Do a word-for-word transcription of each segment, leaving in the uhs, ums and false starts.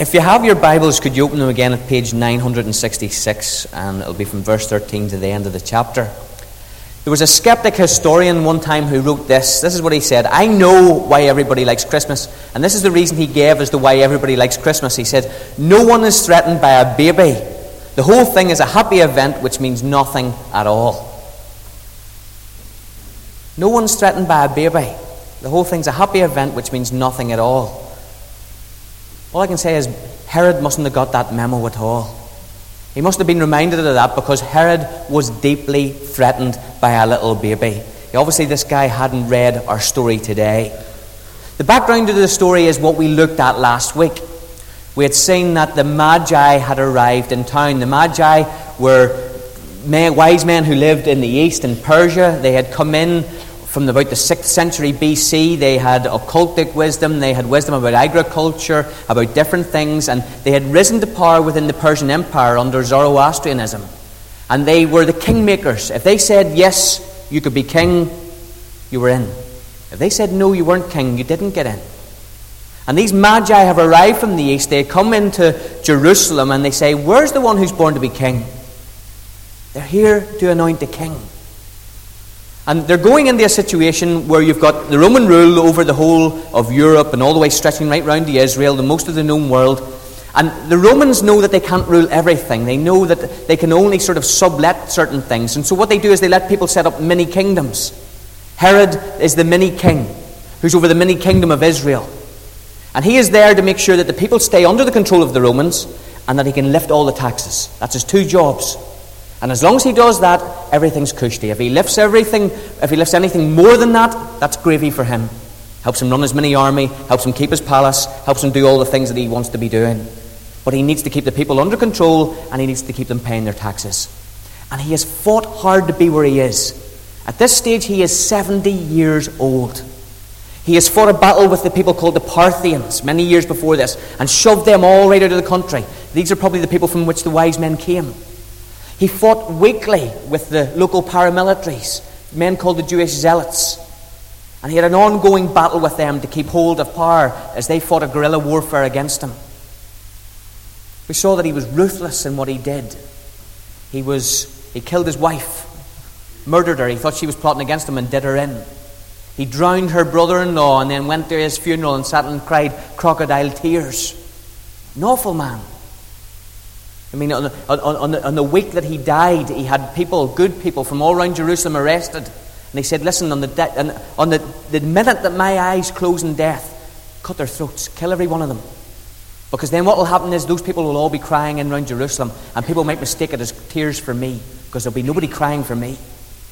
If you have your Bibles, could you open them again at page nine hundred sixty-six, and it'll be from verse thirteen to the end of the chapter. There was a skeptic historian one time who wrote this. This is what he said: I know why everybody likes Christmas, and this is the reason he gave as to why everybody likes Christmas. He said, no one is threatened by a baby. The whole thing is a happy event which means nothing at all. No one's threatened by a baby. The whole thing's a happy event which means nothing at all. All I can say is Herod mustn't have got that memo at all. He must have been reminded of that because Herod was deeply threatened by a little baby. Obviously, this guy hadn't read our story today. The background to the story is what we looked at last week. We had seen that the Magi had arrived in town. The Magi were men, wise men who lived in the east, in Persia. They had come in from about the sixth century B C. They had occultic wisdom, they had wisdom about agriculture, about different things, and they had risen to power within the Persian Empire under Zoroastrianism. And they were the kingmakers. If they said yes, you could be king, you were in. If they said no, you weren't king, you didn't get in. And these Magi have arrived from the east. They come into Jerusalem and they say, where's the one who's born to be king? They're here to anoint a king. And they're going into a situation where you've got the Roman rule over the whole of Europe and all the way stretching right round to Israel, the most of the known world. And the Romans know that they can't rule everything. They know that they can only sort of sublet certain things. And so what they do is they let people set up mini kingdoms. Herod is the mini king who's over the mini kingdom of Israel. And he is there to make sure that the people stay under the control of the Romans and that he can lift all the taxes. That's his two jobs. And as long as he does that, everything's cushy. If he lifts everything, if he lifts anything more than that, that's gravy for him. Helps him run his mini army, helps him keep his palace, helps him do all the things that he wants to be doing. But he needs to keep the people under control, and he needs to keep them paying their taxes. And he has fought hard to be where he is. At this stage, he is seventy years old. He has fought a battle with the people called the Parthians many years before this, and shoved them all right out of the country. These are probably the people from which the wise men came. He fought weekly with the local paramilitaries, men called the Jewish zealots. And he had an ongoing battle with them to keep hold of power as they fought a guerrilla warfare against him. We saw that he was ruthless in what he did. He was he killed his wife, murdered her. He thought she was plotting against him and did her in. He drowned her brother-in-law and then went to his funeral and sat and cried crocodile tears. An awful man. I mean, on the, on, on, the, on the week that he died, he had people, good people from all around Jerusalem arrested. And he said, listen, on the de- on the, the minute that my eyes close in death, cut their throats, kill every one of them. Because then what will happen is those people will all be crying in around Jerusalem, and people might mistake it as tears for me, because there'll be nobody crying for me.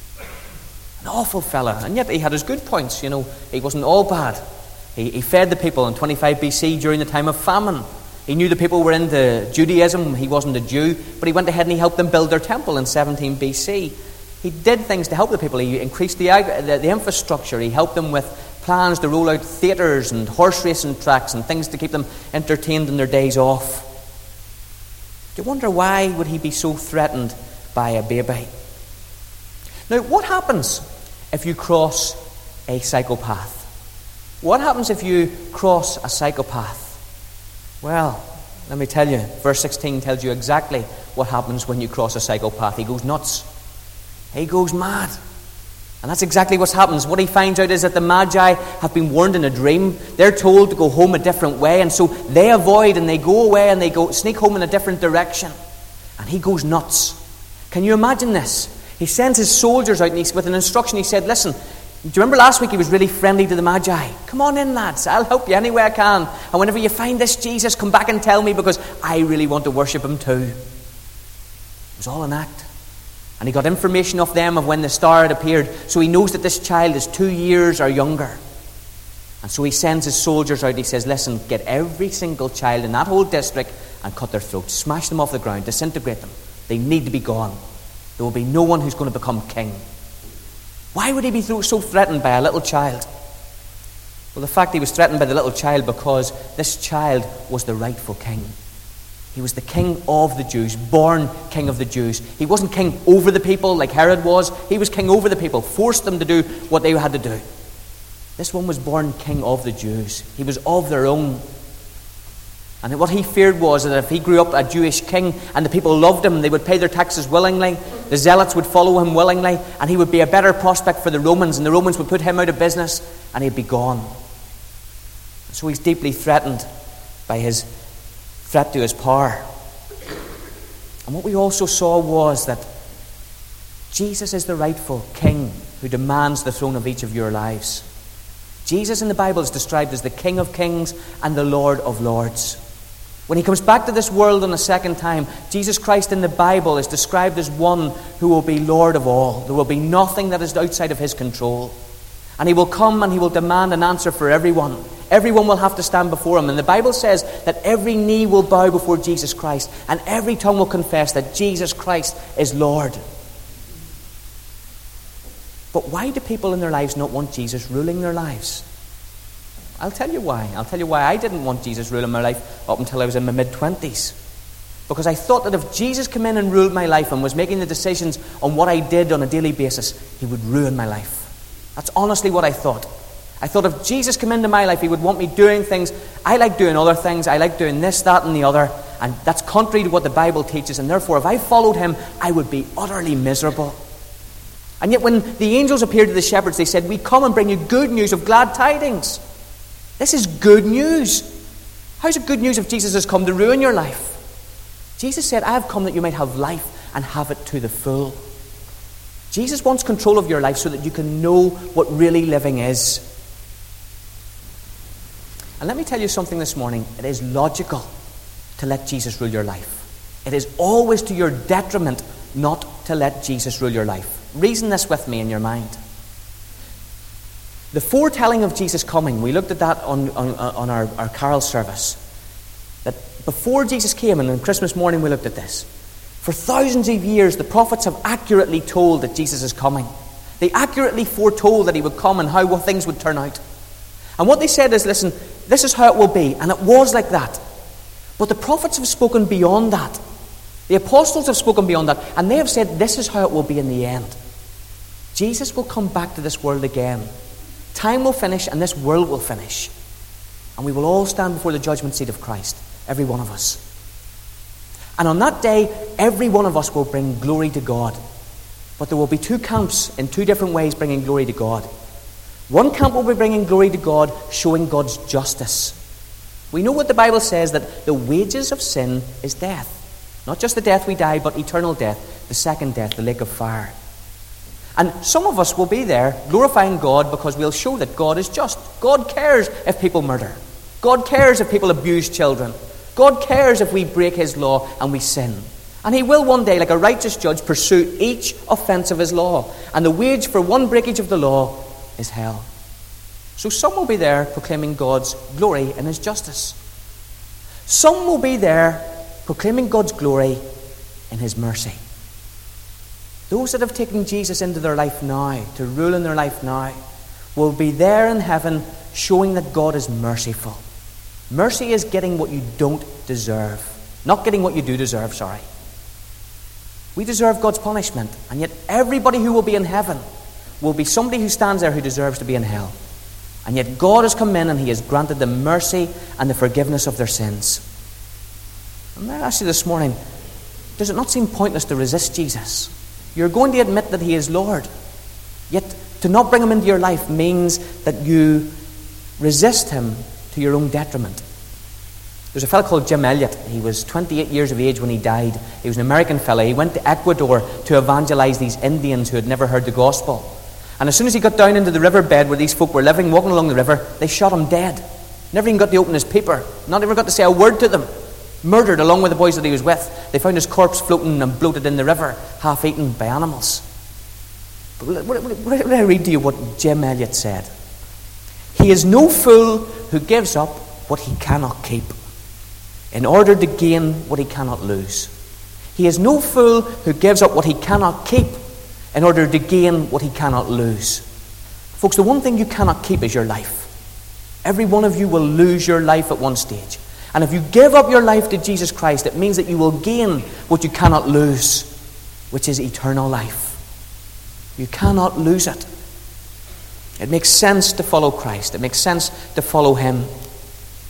An awful fella. And yet he had his good points, you know. He wasn't all bad. He, he fed the people in twenty-five B C during the time of famine. He knew the people were into Judaism. He wasn't a Jew, but he went ahead and he helped them build their temple in seventeen B C. He did things to help the people. He increased the, the, the infrastructure. He helped them with plans to roll out theatres and horse racing tracks and things to keep them entertained in their days off. Do you wonder why would he be so threatened by a baby? Now, what happens if you cross a psychopath? What happens if you cross a psychopath? Well, let me tell you, verse sixteen tells you exactly what happens when you cross a psychopath. He goes nuts. He goes mad. And that's exactly what happens. What he finds out is that the Magi have been warned in a dream. They're told to go home a different way, and so they avoid and they go away and they go sneak home in a different direction. And he goes nuts. Can you imagine this? He sends his soldiers out and he's, with an instruction. He said, listen, do you remember last week he was really friendly to the Magi? Come on in, lads. I'll help you any way I can. And whenever you find this Jesus, come back and tell me, because I really want to worship him too. It was all an act. And he got information off them of when the star had appeared. So he knows that this child is two years or younger. And so he sends his soldiers out. He says, listen, get every single child in that whole district and cut their throats. Smash them off the ground. Disintegrate them. They need to be gone. There will be no one who's going to become king. Why would he be so threatened by a little child? Well, the fact he was threatened by the little child because this child was the rightful king. He was the king of the Jews, born king of the Jews. He wasn't king over the people like Herod was. He was king over the people, forced them to do what they had to do. This one was born king of the Jews. He was of their own. And what he feared was that if he grew up a Jewish king and the people loved him, they would pay their taxes willingly, the zealots would follow him willingly, and he would be a better prospect for the Romans, and the Romans would put him out of business, and he'd be gone. So he's deeply threatened by his threat to his power. And what we also saw was that Jesus is the rightful king who demands the throne of each of your lives. Jesus in the Bible is described as the King of Kings and the Lord of Lords. When he comes back to this world on a second time, Jesus Christ in the Bible is described as one who will be Lord of all. There will be nothing that is outside of his control. And he will come and he will demand an answer for everyone. Everyone will have to stand before him. And the Bible says that every knee will bow before Jesus Christ, and every tongue will confess that Jesus Christ is Lord. But why do people in their lives not want Jesus ruling their lives? I'll tell you why. I'll tell you why I didn't want Jesus ruling my life up until I was in my mid-twenties. Because I thought that if Jesus came in and ruled my life and was making the decisions on what I did on a daily basis, he would ruin my life. That's honestly what I thought. I thought if Jesus came into my life, he would want me doing things. I like doing other things. I like doing this, that, and the other. And that's contrary to what the Bible teaches. And therefore, if I followed him, I would be utterly miserable. And yet when the angels appeared to the shepherds, they said, "We come and bring you good news of glad tidings." This is good news. How's it good news if Jesus has come to ruin your life? Jesus said, "I have come that you might have life and have it to the full." Jesus wants control of your life so that you can know what really living is. And let me tell you something this morning. It is logical to let Jesus rule your life. It is always to your detriment not to let Jesus rule your life. Reason this with me in your mind. The foretelling of Jesus coming, we looked at that on, on, on our, our carol service. That before Jesus came, and on Christmas morning we looked at this, for thousands of years the prophets have accurately told that Jesus is coming. They accurately foretold that he would come and how well things would turn out. And what they said is, listen, this is how it will be. And it was like that. But the prophets have spoken beyond that. The apostles have spoken beyond that. And they have said this is how it will be in the end. Jesus will come back to this world again. Time will finish and this world will finish. And we will all stand before the judgment seat of Christ. Every one of us. And on that day, every one of us will bring glory to God. But there will be two camps in two different ways bringing glory to God. One camp will be bringing glory to God, showing God's justice. We know what the Bible says, that the wages of sin is death. Not just the death we die, but eternal death, the second death, the lake of fire. And some of us will be there glorifying God because we'll show that God is just. God cares if people murder. God cares if people abuse children. God cares if we break his law and we sin. And he will one day, like a righteous judge, pursue each offence of his law. And the wage for one breakage of the law is hell. So some will be there proclaiming God's glory and his justice. Some will be there proclaiming God's glory in his mercy. Those that have taken Jesus into their life now, to rule in their life now, will be there in heaven showing that God is merciful. Mercy is getting what you don't deserve. Not getting what you do deserve, sorry. We deserve God's punishment, and yet everybody who will be in heaven will be somebody who stands there who deserves to be in hell. And yet God has come in and he has granted them mercy and the forgiveness of their sins. And may I ask you this morning, does it not seem pointless to resist Jesus? You're going to admit that he is Lord. Yet to not bring him into your life means that you resist him to your own detriment. There's a fellow called Jim Elliot. He was twenty-eight years of age when he died. He was an American fellow. He went to Ecuador to evangelize these Indians who had never heard the gospel. And as soon as he got down into the riverbed where these folk were living, walking along the river, they shot him dead. Never even got to open his paper. Not even got to say a word to them. Murdered along with the boys that he was with. They found his corpse floating and bloated in the river, half eaten by animals. But what did I read to you what Jim Elliot said? He is no fool who gives up what he cannot keep in order to gain what he cannot lose. He is no fool who gives up what he cannot keep in order to gain what he cannot lose. Folks, the one thing you cannot keep is your life. Every one of you will lose your life at one stage. And if you give up your life to Jesus Christ, it means that you will gain what you cannot lose, which is eternal life. You cannot lose it. It makes sense to follow Christ. It makes sense to follow him.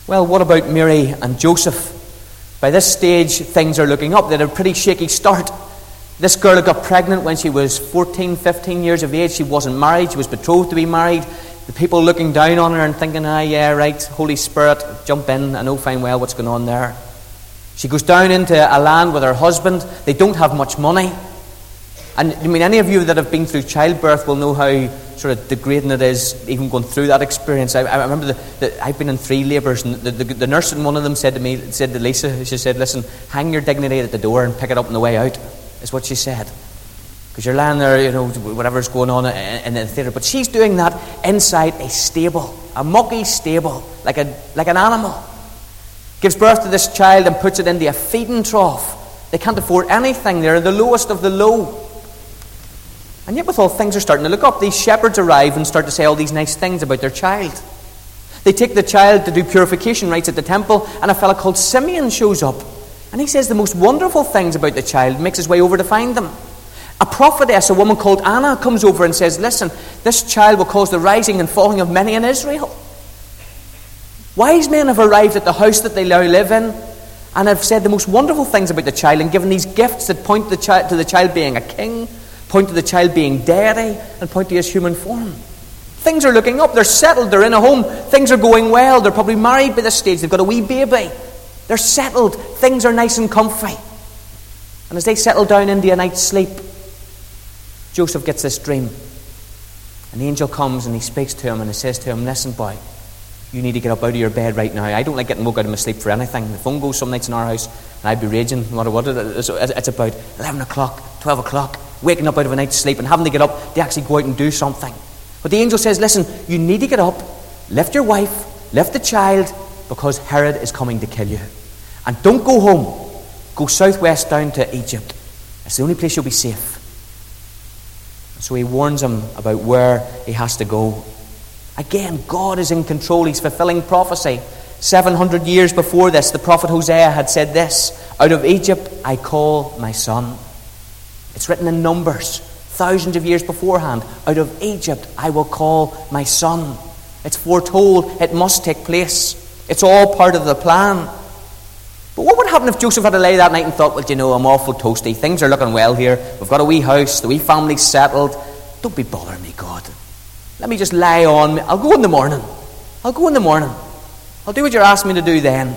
Well, what about Mary and Joseph? By this stage, things are looking up. They had a pretty shaky start. This girl had got pregnant when she was fourteen, fifteen years of age. She wasn't married. She was betrothed to be married. The people looking down on her and thinking, ah, yeah, right, Holy Spirit, jump in. I know fine well what's going on there. She goes down into a land with her husband. They don't have much money. And I mean, any of you that have been through childbirth will know how sort of degrading it is, even going through that experience. I, I remember the, the, I've been in three labours, and the, the, the nurse in one of them said to me, said to Lisa, she said, listen, hang your dignity at the door and pick it up on the way out, is what she said. Because you're lying there, you know, whatever's going on in, in the theatre. But she's doing that inside a stable, a mucky stable, like a like an animal. Gives birth to this child and puts it into a feeding trough. They can't afford anything. They're the lowest of the low. And yet with all things are starting to look up. These shepherds arrive and start to say all these nice things about their child. They take the child to do purification rites at the temple, and a fellow called Simeon shows up. And he says the most wonderful things about the child, makes his way over to find them. A prophetess, a woman called Anna, comes over and says, listen, this child will cause the rising and falling of many in Israel. Wise men have arrived at the house that they now live in and have said the most wonderful things about the child and given these gifts that point to the, chi- to the child being a king, point to the child being deity, and point to his human form. Things are looking up. They're settled. They're in a home. Things are going well. They're probably married by this stage. They've got a wee baby. They're settled. Things are nice and comfy. And as they settle down into a night's sleep, Joseph gets this dream. An angel comes and he speaks to him and he says to him, listen, boy, you need to get up out of your bed right now. I don't like getting woke out of my sleep for anything. The phone goes some nights in our house and I'd be raging. No matter what it is. It's about eleven o'clock, twelve o'clock, waking up out of a night's sleep and having to get up to actually go out and do something. But the angel says, listen, you need to get up, lift your wife, lift the child, because Herod is coming to kill you. And don't go home. Go southwest down to Egypt. It's the only place you'll be safe. So he warns him about where he has to go. Again, God is in control. He's fulfilling prophecy. seven hundred years before this, the prophet Hosea had said this, out of Egypt I call my son. It's written in Numbers, thousands of years beforehand. Out of Egypt I will call my son. It's foretold. It must take place. It's all part of the plan. But what would happen if Joseph had to lay that night and thought, well, you know, I'm awful toasty. Things are looking well here. We've got a wee house. The wee family's settled. Don't be bothering me, God. Let me just lie on. I'll go in the morning. I'll go in the morning. I'll do what you're asking me to do then.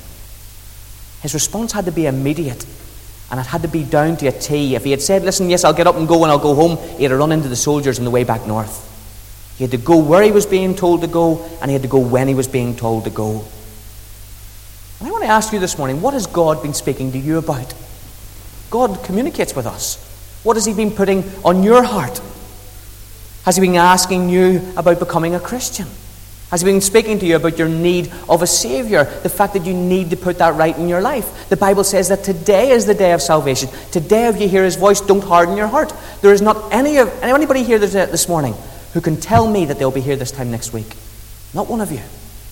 His response had to be immediate. And it had to be down to a T. If he had said, listen, yes, I'll get up and go and I'll go home, he had to run into the soldiers on the way back north. He had to go where he was being told to go, and he had to go when he was being told to go. And I want to ask you this morning, what has God been speaking to you about? God communicates with us. What has he been putting on your heart? Has he been asking you about becoming a Christian? Has he been speaking to you about your need of a Saviour? The fact that you need to put that right in your life. The Bible says that today is the day of salvation. Today, if you hear his voice, don't harden your heart. There is not any of anybody here this morning who can tell me that they'll be here this time next week. Not one of you.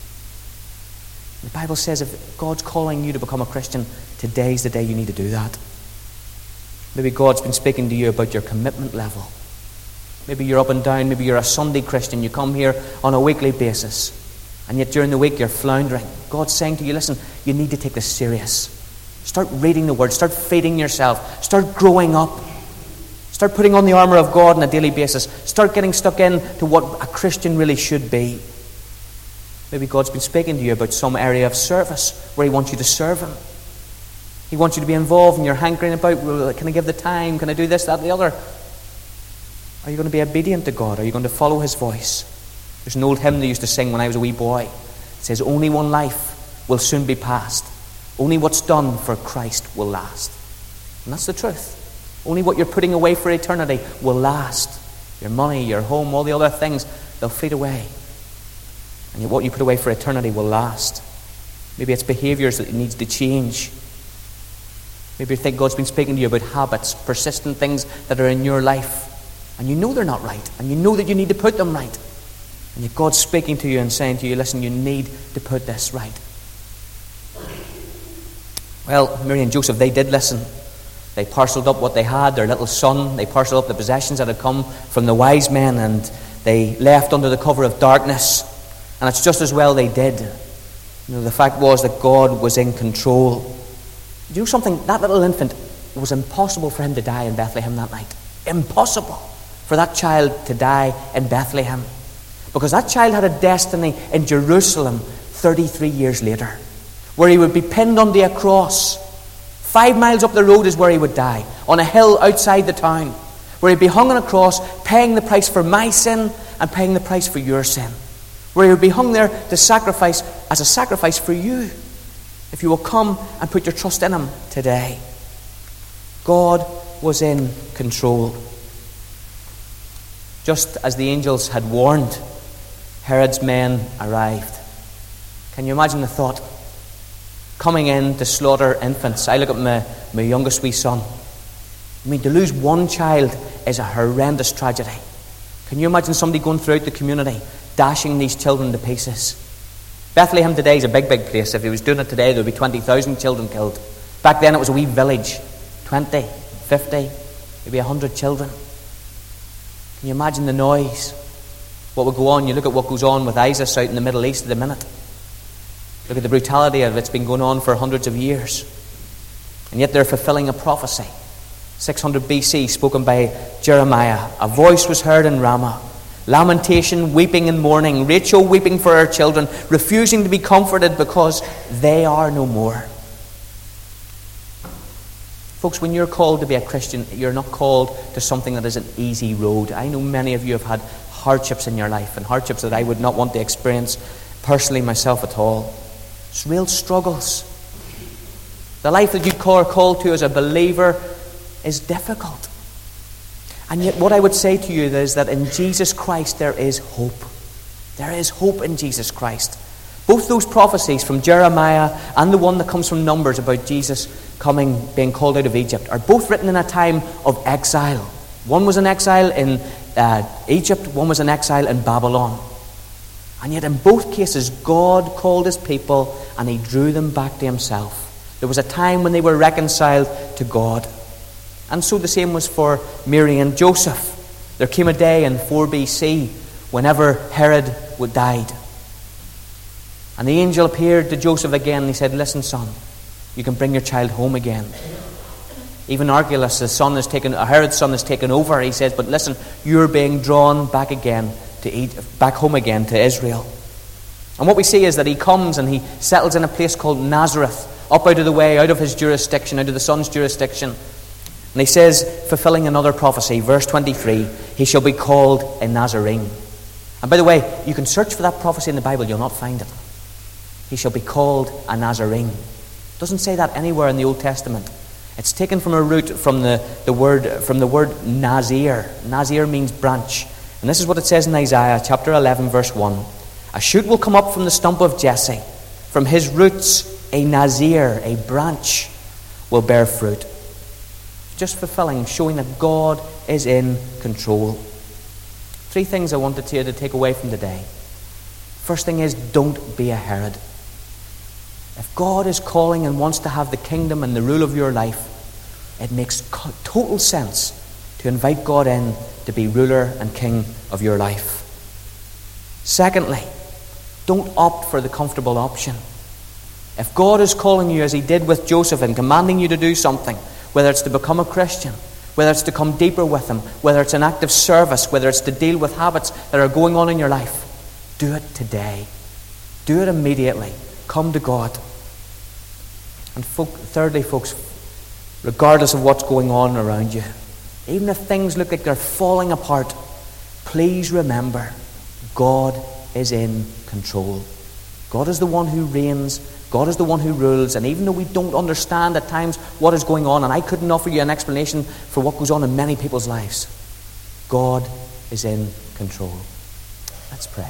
The Bible says if God's calling you to become a Christian, today's the day you need to do that. Maybe God's been speaking to you about your commitment level. Maybe you're up and down. Maybe you're a Sunday Christian. You come here on a weekly basis. And yet during the week you're floundering. God's saying to you, listen, you need to take this serious. Start reading the Word. Start feeding yourself. Start growing up. Start putting on the armour of God on a daily basis. Start getting stuck in to what a Christian really should be. Maybe God's been speaking to you about some area of service where he wants you to serve him. He wants you to be involved and you're hankering about, well, can I give the time? Can I do this, that, and the other? Are you going to be obedient to God? Are you going to follow his voice? There's an old hymn they used to sing when I was a wee boy. It says, only one life will soon be past. Only what's done for Christ will last. And that's the truth. Only what you're putting away for eternity will last. Your money, your home, all the other things, they'll fade away. And yet what you put away for eternity will last. Maybe it's behaviours that it needs to change. Maybe you think God's been speaking to you about habits, persistent things that are in your life. And you know they're not right. And you know that you need to put them right. And yet God's speaking to you and saying to you, listen, you need to put this right. Well, Mary and Joseph, they did listen. They parcelled up what they had, their little son. They parcelled up the possessions that had come from the wise men. And they left under the cover of darkness. And it's just as well they did. You know, the fact was that God was in control. Do you know something? That little infant, it was impossible for him to die in Bethlehem that night. Impossible for that child to die in Bethlehem. Because that child had a destiny in Jerusalem thirty-three years later, where he would be pinned onto a cross. Five miles up the road is where he would die, on a hill outside the town, where he'd be hung on a cross, paying the price for my sin and paying the price for your sin. Where he would be hung there to sacrifice, as a sacrifice for you, if you will come and put your trust in him today. God was in control. Just as the angels had warned, Herod's men arrived. Can you imagine the thought? Coming in to slaughter infants. I look at my, my youngest wee son. I mean, to lose one child is a horrendous tragedy. Can you imagine somebody going throughout the community, dashing these children to pieces? Bethlehem today is a big, big place. If he was doing it today, there would be twenty thousand children killed. Back then it was a wee village. twenty, fifty, maybe one hundred children. Can you imagine the noise? What would go on? You look at what goes on with ISIS out in the Middle East at the minute. Look at the brutality of it. It's been going on for hundreds of years. And yet they're fulfilling a prophecy. six hundred B C, spoken by Jeremiah. A voice was heard in Ramah. Lamentation, weeping and mourning. Rachel weeping for her children, refusing to be comforted because they are no more. Folks, when you're called to be a Christian, you're not called to something that is an easy road. I know many of you have had hardships in your life, and hardships that I would not want to experience personally myself at all. It's real struggles. The life that you are called to as a believer is difficult. And yet what I would say to you is that in Jesus Christ there is hope. There is hope in Jesus Christ. Both those prophecies from Jeremiah and the one that comes from Numbers about Jesus coming, being called out of Egypt, are both written in a time of exile. One was an exile in uh, Egypt, one was an exile in Babylon. And yet in both cases, God called his people and he drew them back to himself. There was a time when they were reconciled to God. And so the same was for Mary and Joseph. There came a day in four B C whenever Herod died. And the angel appeared to Joseph again and he said, listen, son, you can bring your child home again. Even Archelaus, the son is taken, Herod's son is taken over. He says, but listen, you're being drawn back again to eat, back home again to Israel. And what we see is that he comes and he settles in a place called Nazareth, up out of the way, out of his jurisdiction, out of the son's jurisdiction. And he says, fulfilling another prophecy, verse twenty-three, he shall be called a Nazarene. And by the way, you can search for that prophecy in the Bible, you'll not find it. He shall be called a Nazarene. It doesn't say that anywhere in the Old Testament. It's taken from a root from the, the word from the word Nazir. Nazir means branch. And this is what it says in Isaiah chapter eleven, verse one. A shoot will come up from the stump of Jesse. From his roots a Nazir, a branch, will bear fruit. Just fulfilling, showing that God is in control. Three things I wanted you to take away from today. First thing is, don't be a Herod. If God is calling and wants to have the kingdom and the rule of your life, it makes total sense to invite God in to be ruler and king of your life. Secondly, don't opt for the comfortable option. If God is calling you, as he did with Joseph, and commanding you to do something, whether it's to become a Christian, whether it's to come deeper with him, whether it's an act of service, whether it's to deal with habits that are going on in your life, do it today. Do it immediately. Come to God. And folk, thirdly, folks, regardless of what's going on around you, even if things look like they're falling apart, please remember, God is in control. God is the one who reigns. God is the one who rules. And even though we don't understand at times what is going on, and I couldn't offer you an explanation for what goes on in many people's lives, God is in control. Let's pray.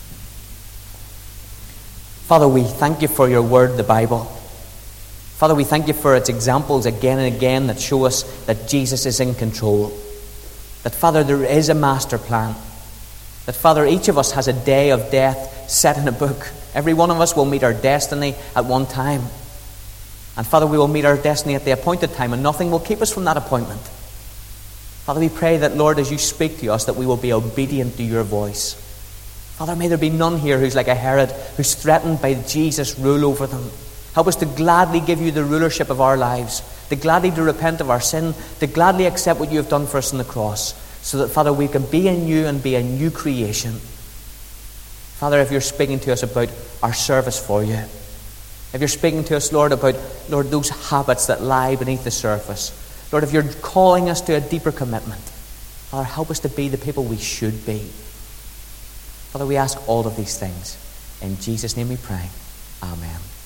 Father, we thank you for your word, the Bible. Father, we thank you for its examples again and again that show us that Jesus is in control. That, Father, there is a master plan. That, Father, each of us has a day of death set in a book. Every one of us will meet our destiny at one time. And, Father, we will meet our destiny at the appointed time, and nothing will keep us from that appointment. Father, we pray that, Lord, as you speak to us, that we will be obedient to your voice. Father, may there be none here who's like a Herod, who's threatened by Jesus' rule over them. Help us to gladly give you the rulership of our lives, to gladly to repent of our sin, to gladly accept what you have done for us on the cross, so that, Father, we can be in you and be a new creation. Father, if you're speaking to us about our service for you, if you're speaking to us, Lord, about, Lord, those habits that lie beneath the surface, Lord, if you're calling us to a deeper commitment, Father, help us to be the people we should be. Father, we ask all of these things. In Jesus' name we pray. Amen.